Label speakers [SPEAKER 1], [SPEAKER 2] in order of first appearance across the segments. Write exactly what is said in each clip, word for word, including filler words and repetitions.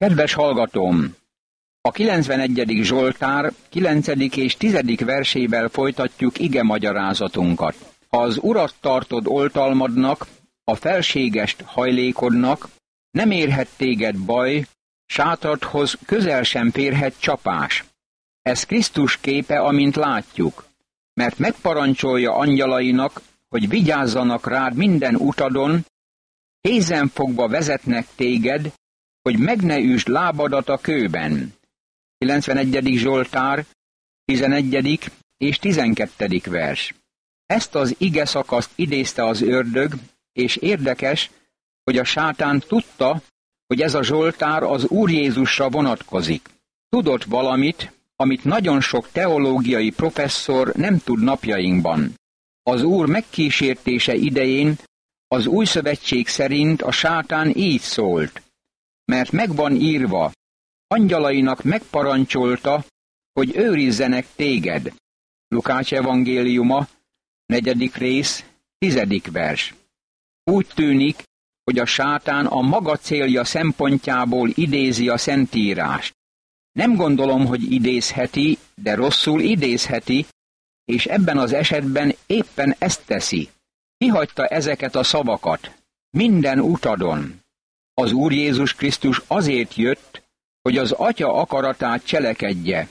[SPEAKER 1] Kedves hallgatóm! A kilencvenegyedik Zsoltár kilencedik és tizedik versével folytatjuk ige magyarázatunkat. Ha az Urat tartod oltalmadnak, a felségest hajlékodnak, nem érhet téged baj, sátradhoz közel sem férhet csapás. Ez Krisztus képe, amint látjuk, mert megparancsolja angyalainak, hogy vigyázzanak rád minden utadon, kézen fogva vezetnek téged, hogy meg ne üsd lábadat a kőben. kilencvenegyedik Zsoltár, tizenegyedik és tizenkettedik vers. Ezt az ige szakaszt idézte az ördög, és érdekes, hogy a sátán tudta, hogy ez a Zsoltár az Úr Jézusra vonatkozik. Tudott valamit, amit nagyon sok teológiai professzor nem tud napjainkban. Az Úr megkísértése idején az Új Szövetség szerint a sátán így szólt, mert meg van írva, angyalainak megparancsolta, hogy őrizzenek téged. Lukács evangéliuma, negyedik rész, tizedik vers. Úgy tűnik, hogy a sátán a maga célja szempontjából idézi a Szentírást. Nem gondolom, hogy idézheti, de rosszul idézheti, és ebben az esetben éppen ezt teszi. Kihagyta ezeket a szavakat. Minden utadon. Az Úr Jézus Krisztus azért jött, hogy az Atya akaratát cselekedje,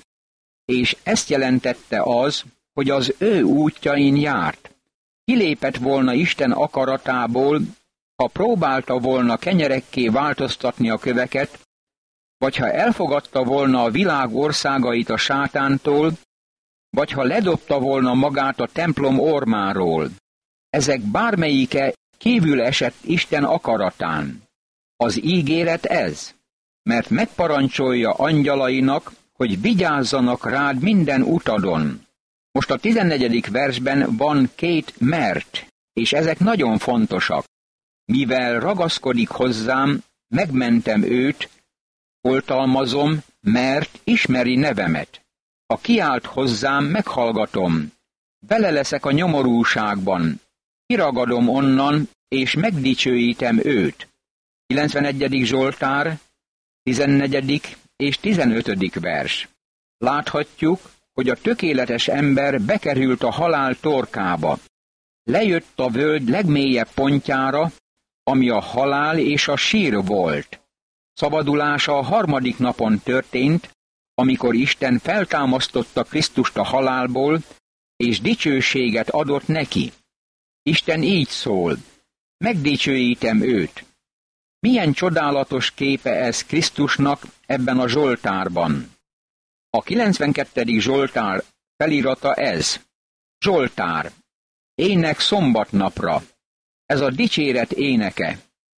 [SPEAKER 1] és ezt jelentette az, hogy az ő útjain járt. Kilépett volna Isten akaratából, ha próbálta volna kenyerekké változtatni a köveket, vagy ha elfogadta volna a világ országait a sátántól, vagy ha ledobta volna magát a templom ormáról. Ezek bármelyike kívül esett Isten akaratán. Az ígéret ez, mert megparancsolja angyalainak, hogy vigyázzanak rád minden utadon. Most a tizennegyedik versben van két mert, és ezek nagyon fontosak. Mivel ragaszkodik hozzám, megmentem őt, oltalmazom, mert ismeri nevemet. Ha kiált hozzám, meghallgatom. Bele leszek a nyomorúságban. Kiragadom onnan, és megdicsőítem őt. kilencvenegyedik Zsoltár, tizennegyedik és tizenötödik vers. Láthatjuk, hogy a tökéletes ember bekerült a halál torkába. Lejött a völgy legmélyebb pontjára, ami a halál és a sír volt. Szabadulása a harmadik napon történt, amikor Isten feltámasztotta Krisztust a halálból, és dicsőséget adott neki. Isten így szól, megdicsőítem őt. Milyen csodálatos képe ez Krisztusnak ebben a Zsoltárban. A kilencvenkettedik Zsoltár felirata ez. Zsoltár, ének szombatnapra. Ez a dicséret éneke.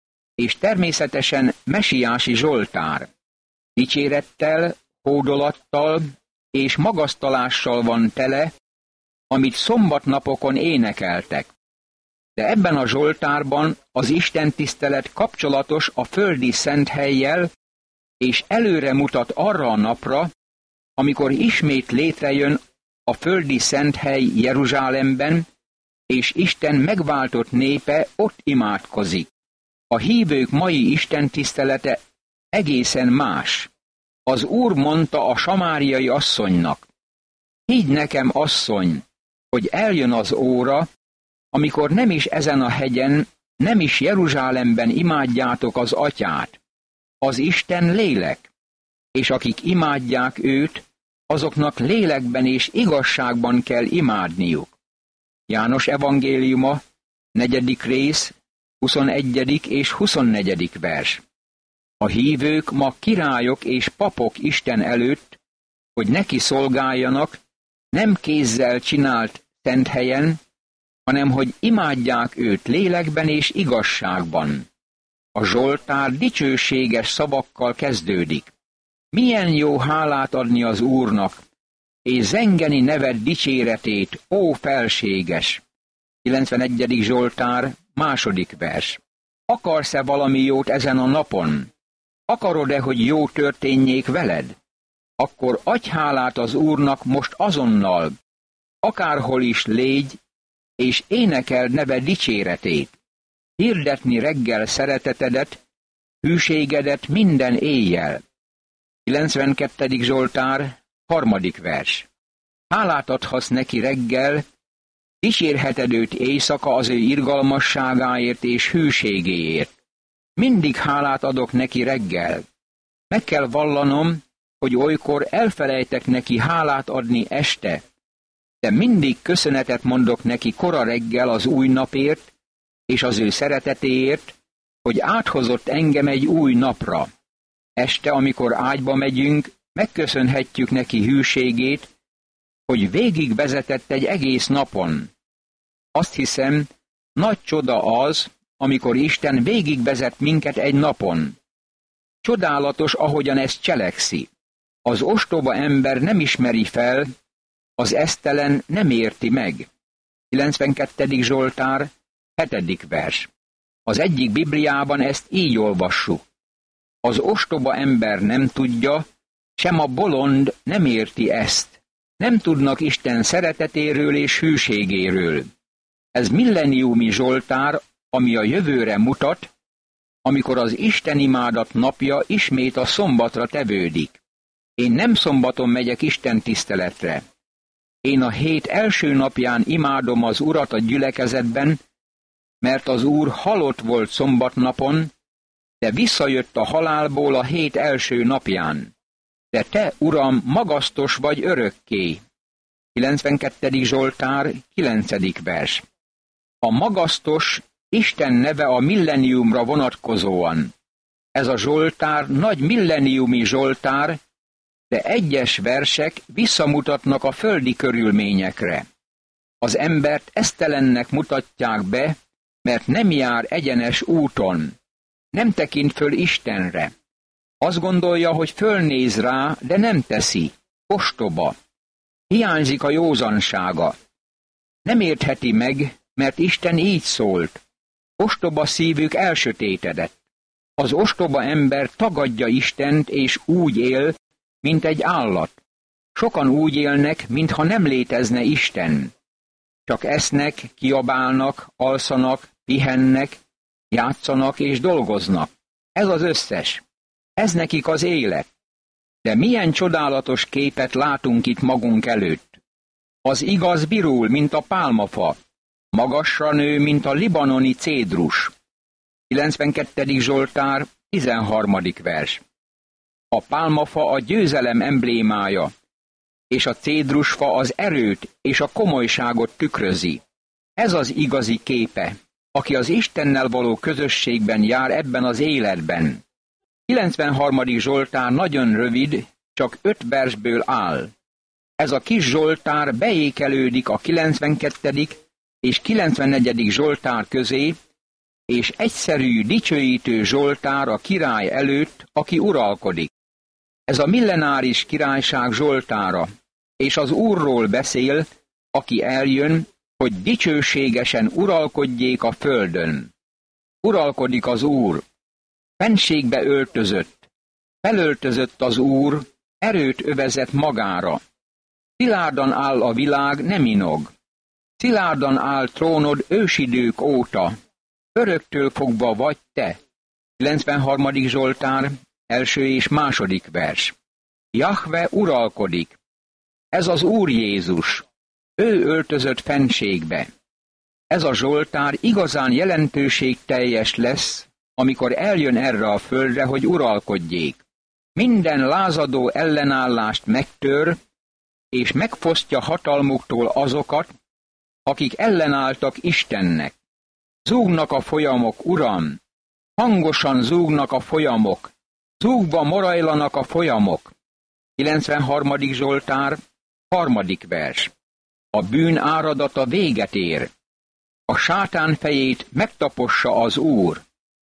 [SPEAKER 1] És természetesen mesiási Zsoltár. Dicsérettel, hódolattal és magasztalással van tele, amit szombatnapokon énekeltek. De ebben a Zsoltárban az istentisztelet kapcsolatos a földi szenthellyel, és előre mutat arra a napra, amikor ismét létrejön a földi szenthely Jeruzsálemben, és Isten megváltott népe ott imádkozik. A hívők mai istentisztelete egészen más. Az Úr mondta a samáriai asszonynak, higgy nekem, asszony, hogy eljön az óra, amikor nem is ezen a hegyen, nem is Jeruzsálemben imádjátok az Atyát. Az Isten lélek, és akik imádják őt, azoknak lélekben és igazságban kell imádniuk. János evangéliuma, negyedik rész, huszonegyedik és huszonnegyedik vers. A hívők ma királyok és papok Isten előtt, hogy neki szolgáljanak, nem kézzel csinált szent helyen, hanem hogy imádják őt lélekben és igazságban. A Zsoltár dicsőséges szavakkal kezdődik. Milyen jó hálát adni az Úrnak, és zengeni neved dicséretét, ó felséges! kilencvenegyedik Zsoltár, második vers. Akarsz-e valami jót ezen a napon? Akarod-e, hogy jó történjék veled? Akkor adj hálát az Úrnak most azonnal, akárhol is légy, és énekeld neve dicséretét. Hirdetni reggel szeretetedet, hűségedet minden éjjel. kilencvenkettedik Zsoltár, harmadik vers. Hálát adhatsz neki reggel, dicsérheted őt éjszaka az ő irgalmasságáért és hűségéért. Mindig hálát adok neki reggel. Meg kell vallanom, hogy olykor elfelejtek neki hálát adni este, de mindig köszönetet mondok neki kora reggel az új napért és az ő szeretetéért, hogy áthozott engem egy új napra. Este, amikor ágyba megyünk, megköszönhetjük neki hűségét, hogy végigvezetett egy egész napon. Azt hiszem, nagy csoda az, amikor Isten végigvezet minket egy napon. Csodálatos, ahogyan ezt cselekszi. Az ostoba ember nem ismeri fel, az esztelen nem érti meg. kilencvenkettedik Zsoltár, hetedik vers. Az egyik Bibliában ezt így olvassuk. Az ostoba ember nem tudja, sem a bolond nem érti ezt. Nem tudnak Isten szeretetéről és hűségéről. Ez milleniumi Zsoltár, ami a jövőre mutat, amikor az istenimádat napja ismét a szombatra tevődik. Én nem szombaton megyek Isten tiszteletre. Én a hét első napján imádom az Urat a gyülekezetben, mert az Úr halott volt szombatnapon, de visszajött a halálból a hét első napján. De te, Uram, magasztos vagy örökké. kilencvenkettedik Zsoltár, kilencedik vers. A magasztos Isten neve a milleniumra vonatkozóan. Ez a Zsoltár nagy milleniumi Zsoltár, de egyes versek visszamutatnak a földi körülményekre. Az embert esztelennek mutatják be, mert nem jár egyenes úton. Nem tekint föl Istenre. Azt gondolja, hogy fölnéz rá, de nem teszi. Ostoba. Hiányzik a józansága. Nem értheti meg, mert Isten így szólt. Ostoba szívük elsötétedett. Az ostoba ember tagadja Istent, és úgy él, mint egy állat. Sokan úgy élnek, mintha nem létezne Isten. Csak esznek, kiabálnak, alszanak, pihennek, játszanak és dolgoznak. Ez az összes. Ez nekik az élet. De milyen csodálatos képet látunk itt magunk előtt. Az igaz virul, mint a pálmafa, magasra nő, mint a libanoni cédrus. kilencvenkettedik Zsoltár, tizenharmadik vers. A pálmafa a győzelem emblémája, és a cédrusfa az erőt és a komolyságot tükrözi. Ez az igazi képe, aki az Istennel való közösségben jár ebben az életben. kilencvenharmadik Zsoltár nagyon rövid, csak öt versből áll. Ez a kis Zsoltár beékelődik a kilencvenkettedik és kilencvennegyedik Zsoltár közé, és egyszerű, dicsőítő Zsoltár a király előtt, aki uralkodik. Ez a millenáris királyság Zsoltára, és az Úrról beszél, aki eljön, hogy dicsőségesen uralkodjék a földön. Uralkodik az Úr, fenségbe öltözött, felöltözött az Úr, erőt övezett magára. Szilárdan áll a világ, nem inog. Szilárdan áll trónod ősidők óta, öröktől fogva vagy te. kilencvenharmadik Zsoltár, első és második vers. Jahve uralkodik. Ez az Úr Jézus. Ő öltözött fenségbe. Ez a Zsoltár igazán jelentőségteljes lesz, amikor eljön erre a földre, hogy uralkodjék. Minden lázadó ellenállást megtör, és megfosztja hatalmuktól azokat, akik ellenálltak Istennek. Zúgnak a folyamok, Uram! Hangosan zúgnak a folyamok, zúgva morajlanak a folyamok. kilencvenharmadik Zsoltár, harmadik vers. A bűn áradata véget ér. A sátán fejét megtapossa az Úr.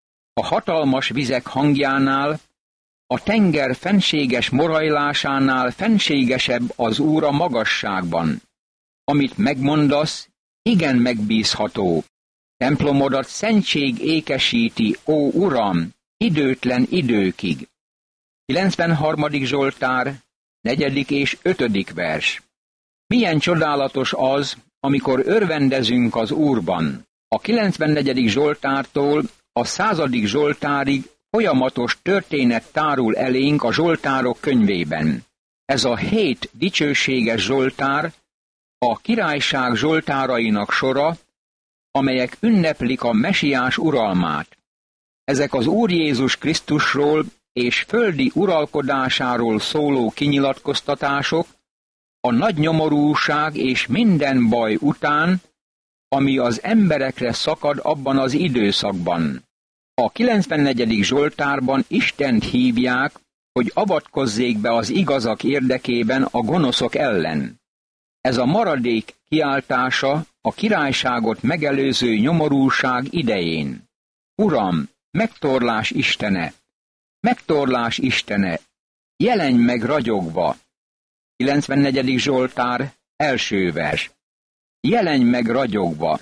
[SPEAKER 1] A hatalmas vizek hangjánál, a tenger fenséges morajlásánál fenségesebb az Úr a magasságban. Amit megmondasz, igen megbízható. Templomodat szentség ékesíti, ó Uram, időtlen időkig. kilencvenharmadik Zsoltár, negyedik és ötödik vers. Milyen csodálatos az, amikor örvendezünk az Úrban. A kilencvennegyedik Zsoltártól a századik Zsoltárig folyamatos történet tárul elénk a Zsoltárok könyvében. Ez a hét dicsőséges Zsoltár a királyság zsoltárainak sora, amelyek ünneplik a mesiás uralmát. Ezek az Úr Jézus Krisztusról és földi uralkodásáról szóló kinyilatkoztatások a nagy nyomorúság és minden baj után, ami az emberekre szakad abban az időszakban. A kilencvennegyedik Zsoltárban Istent hívják, hogy avatkozzék be az igazak érdekében a gonoszok ellen. Ez a maradék kiáltása a királyságot megelőző nyomorúság idején. Uram, megtorlás Istene! Megtorlás Istene! Jelenj meg ragyogva! kilencvennegyedik Zsoltár, első vers. Jelenj meg ragyogva!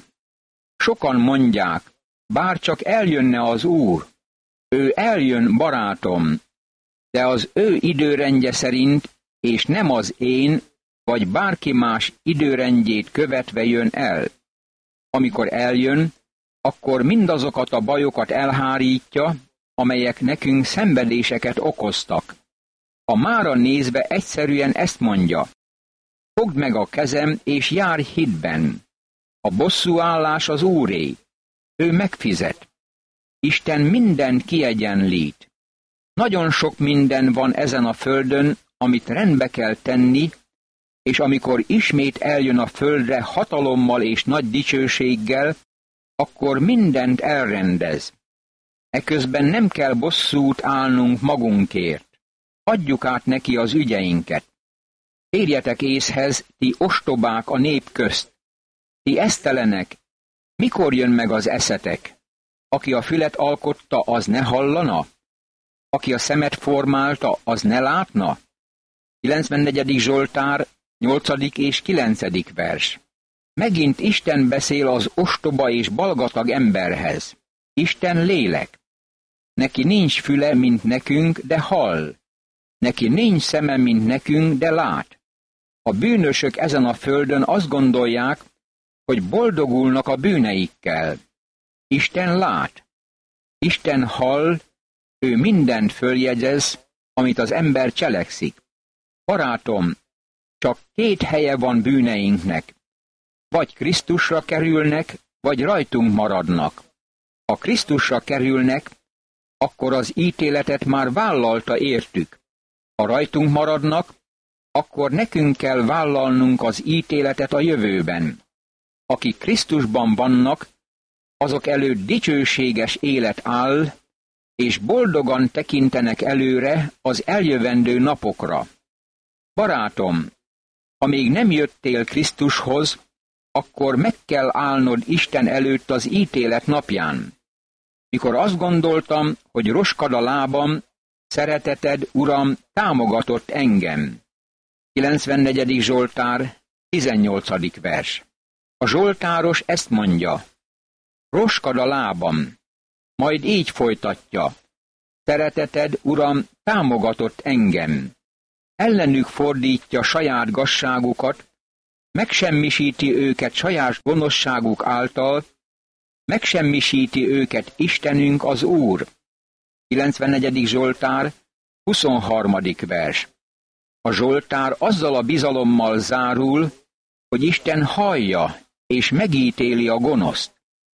[SPEAKER 1] Sokan mondják, bár csak eljönne az Úr, ő eljön, barátom, de az ő időrendje szerint, és nem az én, vagy bárki más időrendjét követve jön el. Amikor eljön, akkor mindazokat a bajokat elhárítja, amelyek nekünk szenvedéseket okoztak. A mára nézve egyszerűen ezt mondja: fogd meg a kezem, és járj hitben. A bosszúállás az Úré. Ő megfizet. Isten mindent kiegyenlít. Nagyon sok minden van ezen a földön, amit rendbe kell tenni, és amikor ismét eljön a földre hatalommal és nagy dicsőséggel, akkor mindent elrendez. Eközben nem kell bosszút állnunk magunkért. Adjuk át neki az ügyeinket. Térjetek észhez, ti ostobák a nép közt. Ti esztelenek, mikor jön meg az eszetek? Aki a fület alkotta, az ne hallana? Aki a szemet formálta, az ne látna? kilencvennegyedik Zsoltár, nyolcadik és kilencedik vers. Megint Isten beszél az ostoba és balgatag emberhez. Isten lélek. Neki nincs füle, mint nekünk, de hall. Neki nincs szeme, mint nekünk, de lát. A bűnösök ezen a földön azt gondolják, hogy boldogulnak a bűneikkel. Isten lát. Isten hall, ő mindent följegyez, amit az ember cselekszik. Barátom, csak két helye van bűneinknek. Vagy Krisztusra kerülnek, vagy rajtunk maradnak. Ha Krisztusra kerülnek, akkor az ítéletet már vállalta értük. Ha rajtunk maradnak, akkor nekünk kell vállalnunk az ítéletet a jövőben. Akik Krisztusban vannak, azok előtt dicsőséges élet áll, és boldogan tekintenek előre az eljövendő napokra. Barátom, ha még nem jöttél Krisztushoz, akkor meg kell állnod Isten előtt az ítélet napján. Mikor azt gondoltam, hogy roskad a lábam, szereteted, Uram, támogatott engem. kilencvennegyedik Zsoltár, tizennyolcadik vers. A zsoltáros ezt mondja: roskad a lábam, majd így folytatja: szereteted, Uram, támogatott engem. Ellenük fordítja saját gazságukat, megsemmisíti őket saját gonoszságuk által, megsemmisíti őket Istenünk az Úr. kilencvennegyedik Zsoltár, huszonharmadik vers. A Zsoltár azzal a bizalommal zárul, hogy Isten hallja és megítéli a gonoszt.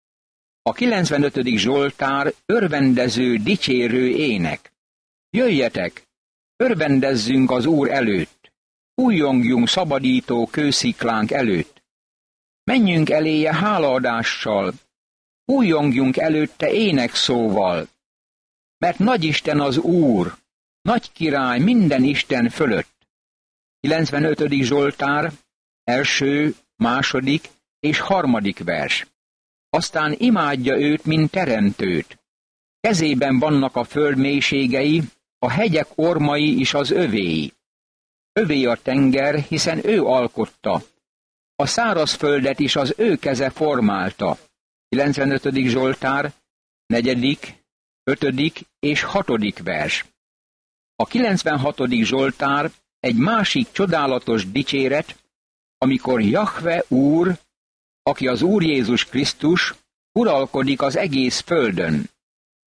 [SPEAKER 1] A kilencvenötödik Zsoltár örvendező, dicsérő ének. Jöjjetek, örvendezzünk az Úr előtt, újjongjunk szabadító kősziklánk előtt. Menjünk eléje hálaadással, újjongjunk előtte énekszóval, mert nagy Isten az Úr, nagy király minden Isten fölött. kilencvenötödik Zsoltár, első, második és harmadik vers. Aztán imádja őt, mint teremtőt. Kezében vannak a föld mélységei, a hegyek ormai is az övéi. Övé a tenger, hiszen ő alkotta. A szárazföldet is az ő keze formálta. kilencvenötödik Zsoltár, negyedik, ötödik és hatodik vers. A kilencvenhatodik Zsoltár egy másik csodálatos dicséret, amikor Jahve Úr, aki az Úr Jézus Krisztus, uralkodik az egész földön.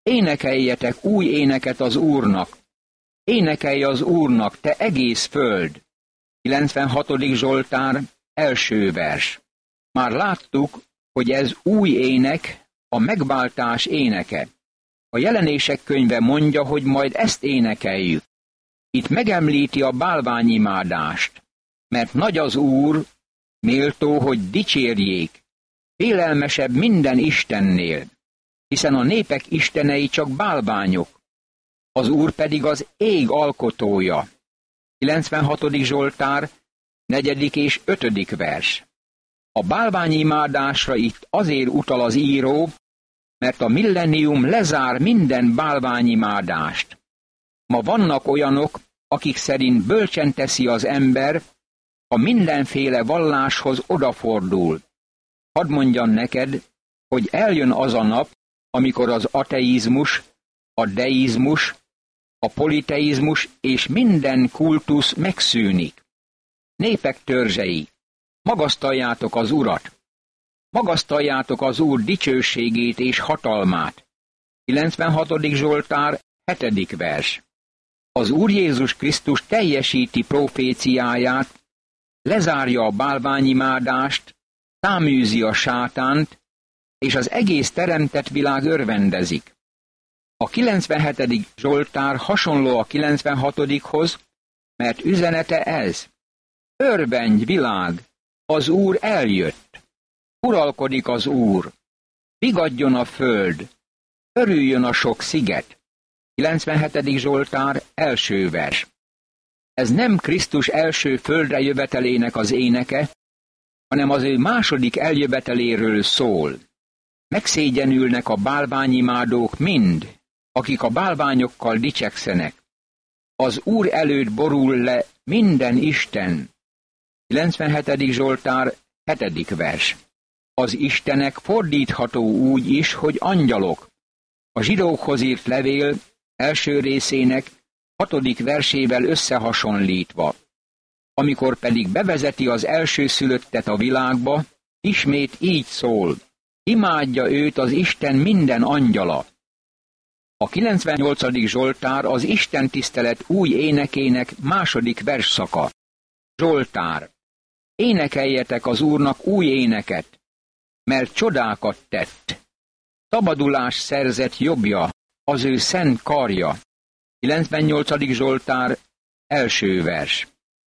[SPEAKER 1] Énekeljetek új éneket az Úrnak, énekelj az Úrnak, te egész föld. kilencvenhatodik Zsoltár, első vers. Már láttuk, hogy ez új ének, a megváltás éneke. A Jelenések könyve mondja, hogy majd ezt énekeljük. Itt megemlíti a bálványimádást, mert nagy az Úr, méltó, hogy dicsérjék, félelmesebb minden istennél, hiszen a népek istenei csak bálványok, az Úr pedig az ég alkotója. kilencvenhatodik Zsoltár, negyedik és ötödik vers. A bálványimádásra itt azért utal az író, mert a millennium lezár minden bálványimádást. Ma vannak olyanok, akik szerint bölcsen teszi az ember, ha mindenféle valláshoz odafordul. Hadd mondjam neked, hogy eljön az a nap, amikor az ateizmus, a deizmus, a politeizmus és minden kultusz megszűnik. Népek törzsei, magasztaljátok az Urat! Magasztaljátok az Úr dicsőségét és hatalmát. kilencvenhatodik Zsoltár, hetedik vers. Az Úr Jézus Krisztus teljesíti proféciáját, lezárja a bálványimádást, száműzi a sátánt, és az egész teremtett világ örvendezik. A kilencvenhetedik Zsoltár hasonló a kilencvenhatodikhoz, mert üzenete ez. Örvendj, világ! Az Úr eljött! Uralkodik az Úr! Vigadjon a föld! Örüljön a sok sziget! kilencvenhetedik Zsoltár, első vers. Ez nem Krisztus első földre jövetelének az éneke, hanem az ő második eljöveteléről szól. Megszégyenülnek a bálványimádók mind, akik a bálványokkal dicsekszenek. Az Úr előtt borul le minden isten. kilencvenhetedik Zsoltár, hetedik vers. Az istenek fordítható úgy is, hogy angyalok. A zsidókhoz írt levél első részének hatodik versével összehasonlítva. Amikor pedig bevezeti az elsőszülöttet a világba, ismét így szól. Imádja őt az Isten minden angyala. A kilencvennyolcadik Zsoltár az Isten tisztelet új énekének második versszaka. Zsoltár. Énekeljetek az Úrnak új éneket, mert csodákat tett. Szabadulás szerzett jobbja, az ő szent karja. kilencvennyolcadik Zsoltár, első vers.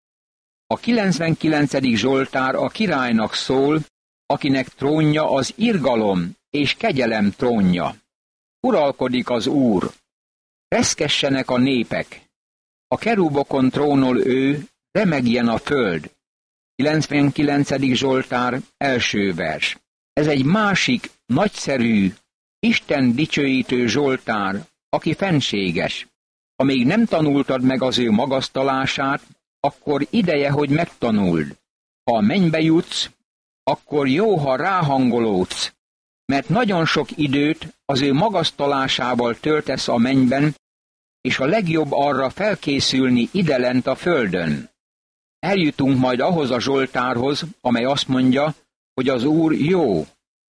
[SPEAKER 1] A kilencvenkilencedik Zsoltár a királynak szól, akinek trónja az irgalom és kegyelem trónja. Uralkodik az Úr. Reszkessenek a népek. A kerubokon trónol ő, remegjen a föld. kilencvenkilencedik Zsoltár, első vers. Ez egy másik, nagyszerű, Isten dicsőítő Zsoltár, aki fenséges. Ha még nem tanultad meg az ő magasztalását, akkor ideje, hogy megtanuld. Ha a mennybe jutsz, akkor jó, ha ráhangolódsz, mert nagyon sok időt az ő magasztalásával töltesz a mennyben, és a legjobb arra felkészülni idelent a földön. Eljutunk majd ahhoz a Zsoltárhoz, amely azt mondja, hogy az Úr jó.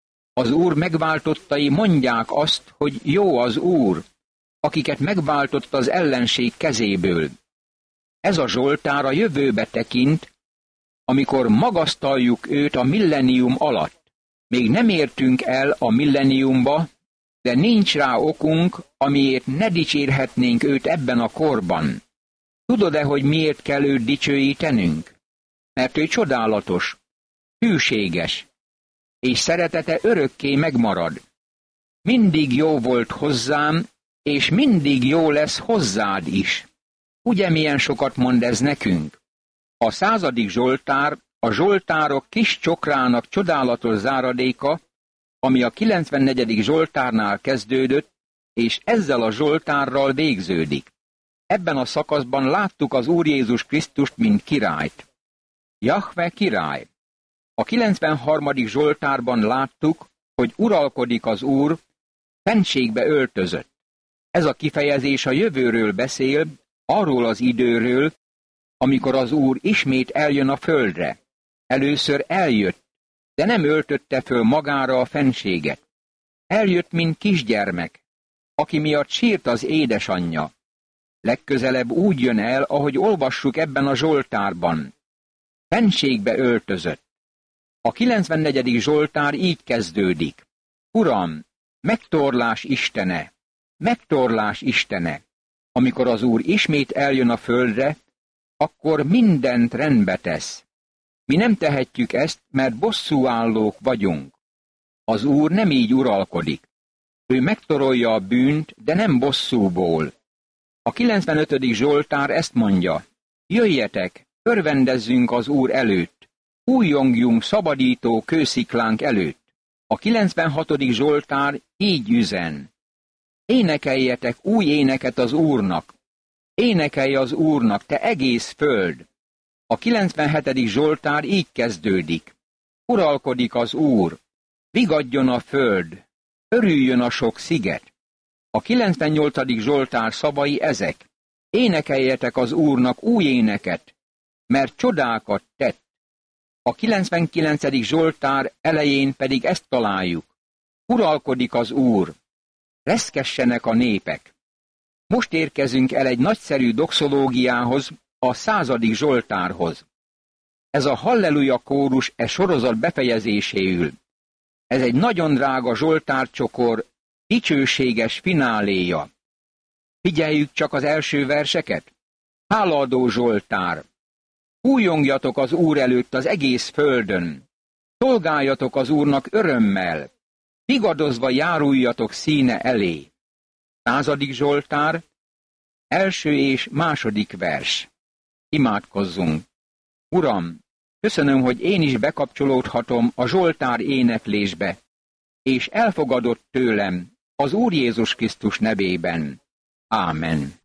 [SPEAKER 1] Az Úr megváltottai mondják azt, hogy jó az Úr, akiket megváltott az ellenség kezéből. Ez a Zsoltár a jövőbe tekint, amikor magasztaljuk őt a millennium alatt. Még nem értünk el a millenniumba, de nincs rá okunk, amiért ne dicsérhetnénk őt ebben a korban. Tudod-e, hogy miért kell őt dicsőítenünk? Mert ő csodálatos, hűséges, és szeretete örökké megmarad. Mindig jó volt hozzám, és mindig jó lesz hozzád is. Ugye milyen sokat mond ez nekünk? A századik Zsoltár a Zsoltárok kis csokrának csodálatos záradéka, ami a kilencvennegyedik Zsoltárnál kezdődött, és ezzel a Zsoltárral végződik. Ebben a szakaszban láttuk az Úr Jézus Krisztust, mint királyt. Jahve király. A kilencvenharmadik Zsoltárban láttuk, hogy uralkodik az Úr, fenségbe öltözött. Ez a kifejezés a jövőről beszél, arról az időről, amikor az Úr ismét eljön a földre. Először eljött, de nem öltötte föl magára a fenséget. Eljött, mint kisgyermek, aki miatt sírt az édesanyja. Legközelebb úgy jön el, ahogy olvassuk ebben a Zsoltárban. Fenségbe öltözött. A kilencvennegyedik Zsoltár így kezdődik. Uram, megtorlás Istene, megtorlás Istene. Amikor az Úr ismét eljön a földre, akkor mindent rendbe tesz. Mi nem tehetjük ezt, mert bosszúállók vagyunk. Az Úr nem így uralkodik. Ő megtorolja a bűnt, de nem bosszúból. A kilencvenötödik Zsoltár ezt mondja. Jöjjetek, örvendezzünk az Úr előtt, újjongjunk szabadító kősziklánk előtt. A kilencvenhatodik Zsoltár így üzen. Énekeljetek új éneket az Úrnak. Énekelj az Úrnak, te egész föld. A kilencvenhetedik Zsoltár így kezdődik. Uralkodik az Úr, vigadjon a föld, örüljön a sok sziget. A kilencvennyolcadik Zsoltár szavai ezek. Énekeljetek az Úrnak új éneket, mert csodákat tett. A kilencvenkilencedik Zsoltár elején pedig ezt találjuk. Uralkodik az Úr, reszkessenek a népek. Most érkezünk el egy nagyszerű doxológiához, a századik Zsoltárhoz. Ez a halleluja kórus e sorozat befejezéséül. Ez egy nagyon drága zsoltárcsokor, dicsőséges fináléja. Figyeljük csak az első verseket. Hálaadó Zsoltár. Újjongjatok az Úr előtt az egész földön. Szolgáljatok az Úrnak örömmel. Vigadozva járuljatok színe elé. Századik Zsoltár, első és második vers. Imádkozzunk. Uram, köszönöm, hogy én is bekapcsolódhatom a Zsoltár éneklésbe, és elfogadott tőlem az Úr Jézus Krisztus nevében. Ámen.